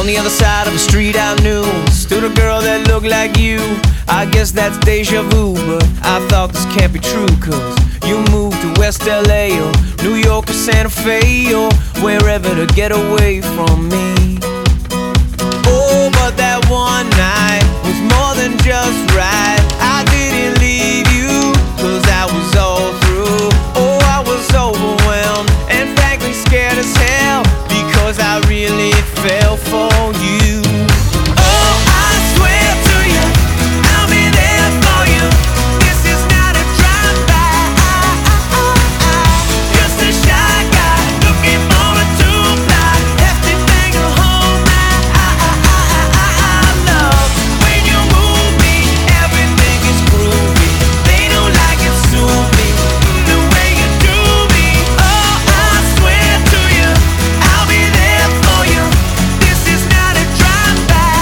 On the other side of the street I knew stood a girl that looked like you. I guess that's deja vu, but I thought this can't be true. Cause you moved to West LA or New York or Santa Fe or wherever to get away from me. Oh, but that one night was more than just right. I didn't leave you cause I was all through. Oh, I was overwhelmed and frankly scared as hell because I really fell for you. Oh, I swear to you, I'll be there for you. This is not a drive-by. Just a shy guy looking for a two-ply. Hefty thing to hold my love. When you move me, everything is groovy. They don't like it, sue me the way you do me. Oh, I swear to you, I'll be there for you. This is not a drive-by.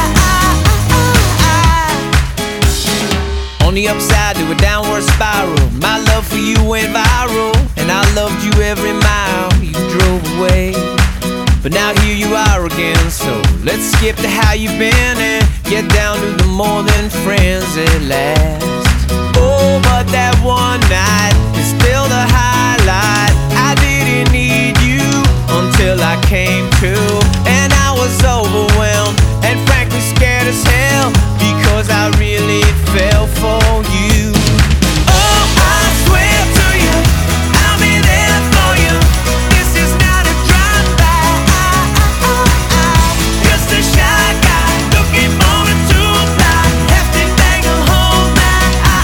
On the upside to a downward spiral, my love for you went viral, and I loved you every mile you drove away. But now here you are again, so let's skip to how you've been and get down to the more than friends at last. Oh, but that one night is still the highlight. I didn't need you until I came to, and I was overwhelmed and frankly scared as hell because I really fell for you. Oh, I swear to you, I'll be there for you. This is not a drive-by. Just a shy guy looking for a two-ply. Hefty thing to hold my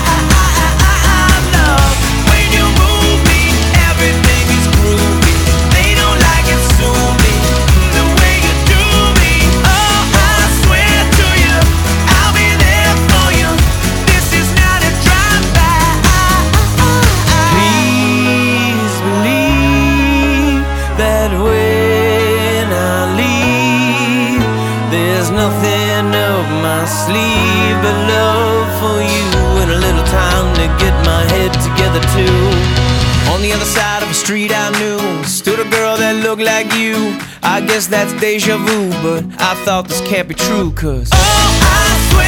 love. When you move me, everything is groovy. They don't like it, sue me the way you do me. Oh, I swear to you, I'll be there for you. This is not a drive-by. Please believe that when I leave, there's nothing up my sleeve but love for you and a little time to get my head together too. On the other side of the street I knew stood a girl that looked like you. I guess that's deja vu, but I thought this can't be true. Cause oh, I swear